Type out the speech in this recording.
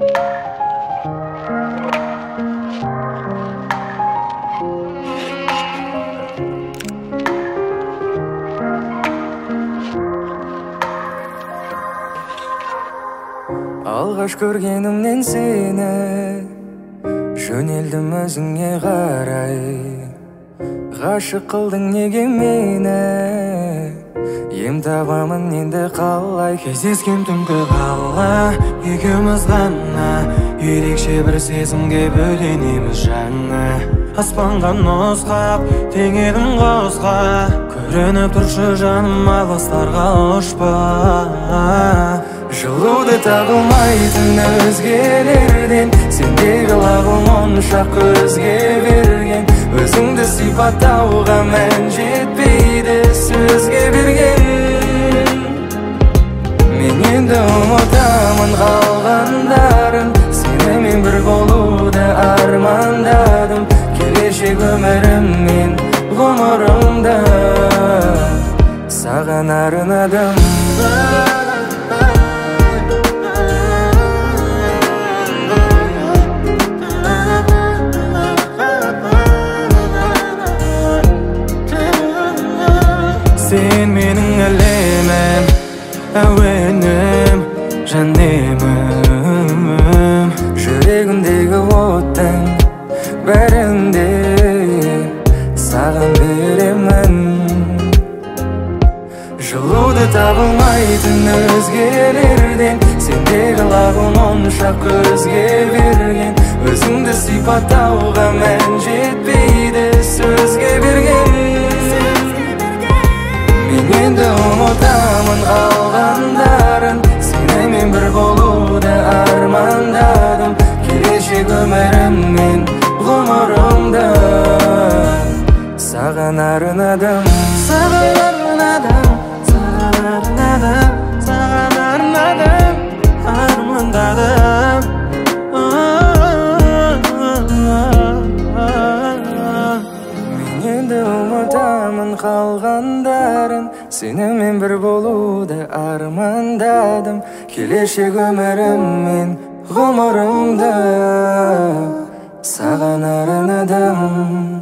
Алғаш көргенімнен сені жөнелдім өзіңе қарай. Ғашық қылдың неге мені, ем табамын енді қалай. Кездескен түнгі қала екеуміз ғана, ерекше бір сезімге бөленеміз жаңа. Аспанға нұсқап тең едім құсқа, көрініп тұршы жаным алыстарға ұшпа. Жылуды табылмайтын өзгелерден, сендегі лағым онша көзге берген. Өзіңді сипаттауға мән жетпейді сөзге берген. Мен енді ұмытамын қалғандарын, сенімен бір болуды армандадым. Келешек өміріммен ғұмырымды саған арнадым. Сен менің әлемім, әуенім, жанемім. Жүрегімдегі оттың бәрінде саған беремін. Жылуды табылмайтын өзгелерден, сендегі лағым онша көзге берген. Өзіңді сипаттауға мән жетпейді сөзге берген. Мен енді ұмытамын қалғандарын, сенімен бір болуды армандадым. Келешек өміріммен ғұмырымды саған арнадым. Саған арнадым, саған арнадым, саған арнадым, армандадым. Мен енді ұмытамын қалғандарын, сенімен бір болуды армандадым. Келешек өміріммен ғұмырымды саған арнадым.